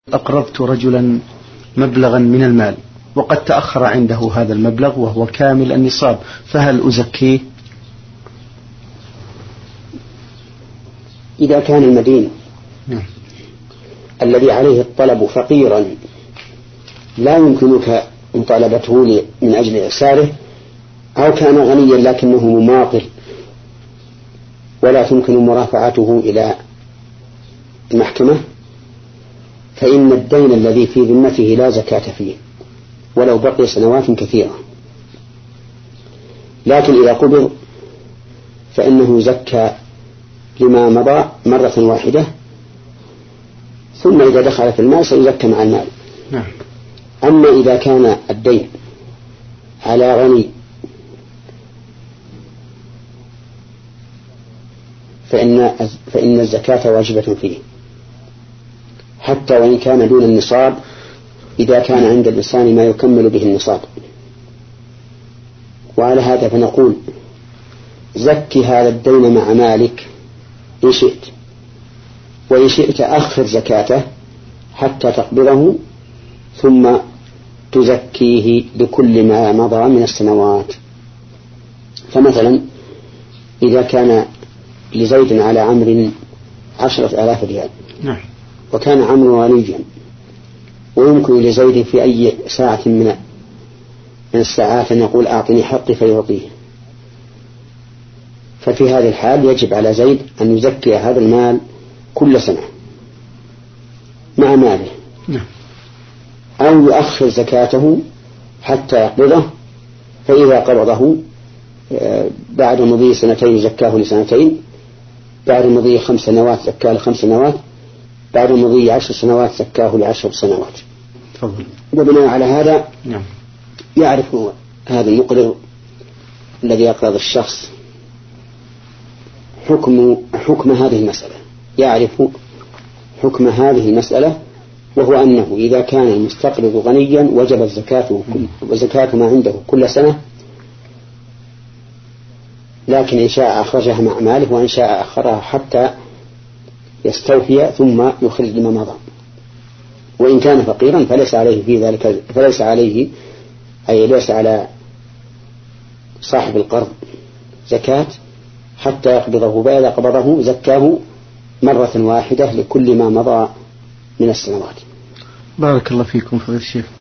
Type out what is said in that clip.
أقرضت رجلا مبلغا من المال وقد تأخر عنده هذا المبلغ وهو كامل النصاب، فهل أزكيه؟ إذا كان المدين الذي عليه الطلب فقيرا لا يمكنك مطالبته من أجل إعساره، أو كان غنيا لكنه مماطل ولا تمكن مرافعته إلى المحكمة، فإن الدين الذي في ذمته لا زكاة فيه ولو بقي سنوات كثيرة. لكن إذا قبض فإنه يزكى لما مضى مرة واحدة، ثم إذا دخل في المال سيزكى مع المال. أما إذا كان الدين على غني فإن الزكاة واجبة فيه حتى وإن كان دون النصاب، إذا كان عند الإنسان ما يكمل به النصاب. وعلى هذا فنقول زكي هذا الدين مع مالك إن شئت، وإن شئت أخر زكاته حتى تقبضه ثم تزكيه لكل ما مضى من السنوات. فمثلا إذا كان لزيد على عمرو 10,000 ريال وكان عمرو غنيا ويمكن لزيد في أي ساعة من الساعات أن يقول أعطني حقي فيعطيه، ففي هذه الحال يجب على زيد أن يزكي هذا المال كل سنة مع ماله، أو يؤخر زكاته حتى يقبضه، فإذا قبضه بعد مضي 2 زكاه ل2، بعد مضي 5 سنوات زكاه ل5 سنوات، بعد مضي 10 سنوات زكاه ل10 سنوات. وبناء على هذا يعرف هذا المقرض الذي يقرض الشخص حكم هذه المسألة، يعرف حكم هذه المسألة، وهو أنه إذا كان المستقرض غنيا وجب زكاة ما عنده كل سنة، لكن إن شاء أخرجها مع ماله وإن شاء أخرها حتى يستوفي ثم يخرج لما مضى. وإن كان فقيرا فليس عليه في ذلك، ليس على صاحب القرض زكاة حتى يقبضه، فإذا قبضه زكاه مرة واحدة لكل ما مضى من السنوات. بارك الله فيكم فضيلة الشيخ.